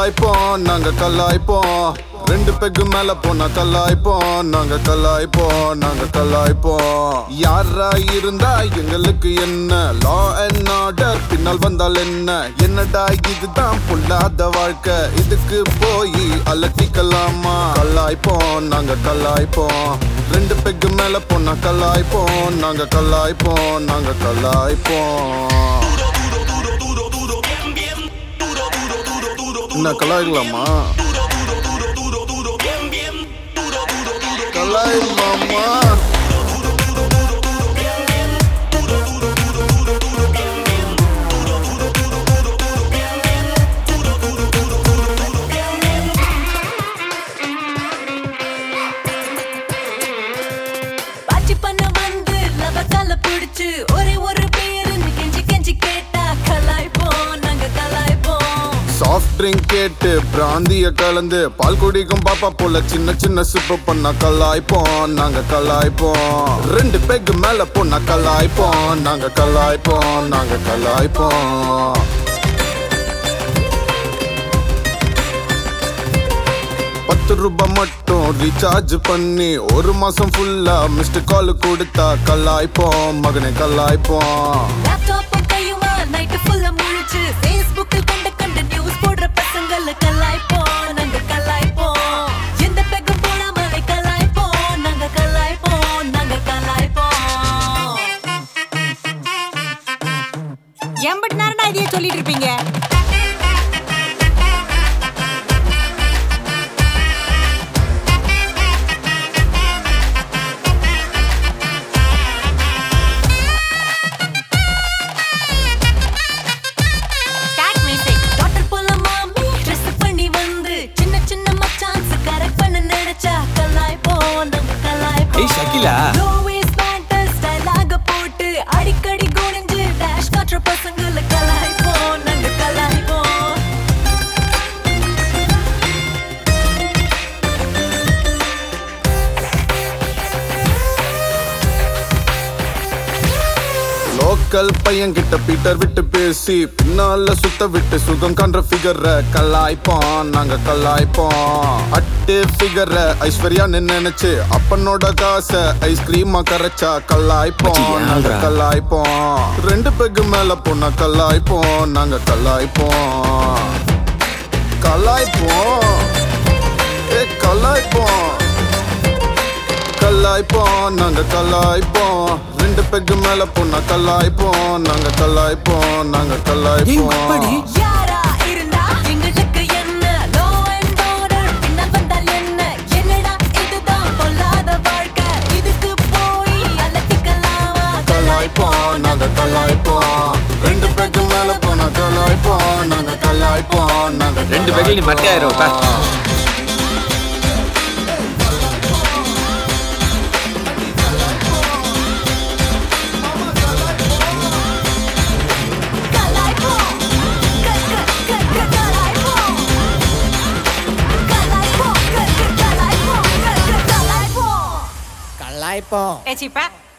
கலாய்ப்போம் நாங்க கலாய்ப்போம் ரெண்டு பெக்கு மேல போனா கலாய்ப்போம் நாங்க கலாய்ப்போம் யாரா இருந்தா எங்களுக்கு என்ன லா அண்ட் ஆர்டர் பின்னால் வந்தால் என்னடா இதுதான் பொல்லாத வாழ்க்கை இதுக்கு போய் அலட்டிக்கலாமா கலாய்ப்போம் நாங்க கலாய்ப்போம் ரெண்டு பெக்கு மேல போனா கலாய்ப்போம் நாங்க கலாய்ப்போம் என்ன கலாய்க்கலாமா கலாய் மாமா பாச்சி பண்ண வந்து லவக்கால பிடிச்சு ஒரே ஒரு பேருன்னு கெஞ்சி கேட்டா கலாய்ப்போம் நாங்க கலாய்ப்போம் சாஃப்ட் ட்ரிங்க் கேட்டு பிராந்திய கலந்து பால் குடிக்கும் பாப்பா போல சின்ன சின்ன சிப்பு பண்ணா கலாய்ப்போம் நாங்க கலாய்ப்போம் ரெண்டு பெக் மேல போனா கலாய்ப்போம் நாங்க கலாய்ப்போம் 10 ரூபாய் மட்டும் ரீசார்ஜ் பண்ணி ஒரு மாசம் ஃபுல்லா மிஸ்டு கால் கொடுத்தா கலாய்ப்போம் மகனே கலாய்ப்போம் லேப்டாப்பும் கையுமா நைட்டு ஃபுல்லா முழிச்சு ஃபேஸ்புக்கில் கண்ட நியூஸ் போடுற பசங்கள கலாய்ப்போம் நாங்க கலாய்ப்போம் எந்த பெக்கும் போடாமலே கலாய்ப்போம் நாங்க கலாய்ப்போம் எம்பட்டு நேரம்டா இதையே சொல்லிட்டு இருப்பீங்க டாக்டர் போல மாமி ட்ரெஸ் பண்ணி வந்து சின்ன சின்ன மச்சான்ஸ் கரெக்ட் பண்ண நினைச்சா கலாய்ப்போம் நாங்க கலாய்ப்போம் ஏய் ஷகிலா லோ வேஸ்ட் பேண்ட் ஸ்டைலாக போட்டு அடிக்கடி குனிஞ்சு டேஷ் காட்டுற பசங்கள கலாய்ப்போம் நாங்க கலாய்ப்போம் லோக்கல் பையன் கிட்ட பீட்டர் விட்டு பேசி பின்னால சுத்த விட்டு சுகம் காண்ற ஃபிகர கலாய்ப்போம் நாங்க கலாய்ப்போம் அட்டு ஃபிகர ஐஸ்வர்யான்னு நினைச்சு அப்பனோட காசை ஐஸ்கிரீமா கரைச்சா கலாய்ப்போம் நாங்க கலாய்ப்போம் ரெண்டு பெக்கு மேல போனா கலாய்ப்போம் நாங்க கலாய்ப்போம் கலாய்ப்போம் நாங்க கலாய்ப்போம் ரெண்டு பெக்கு மேல போனா கலாய்ப்போம் நாங்க கலாய்ப்போம் யாரா இருந்தா எங்களுக்கு என்ன லோ அண்ட் ஆர்டர் பின்னால் வந்தால் என்னடா இதுதான் பொல்லாத வாழ்க்கை இதுக்கு போய் அலட்டிக்கலாமா கலாய்ப்போம் நாங்க கலாய்ப்போம் ரெண்டு பெக்கு மேல போனா கலாய்ப்போம் நாங்க கலாய்ப்போம் ரெண்டு பேர்ல நீ மட்டையாயிரும் கலாய்ப்போம் ஏச்சிப்பா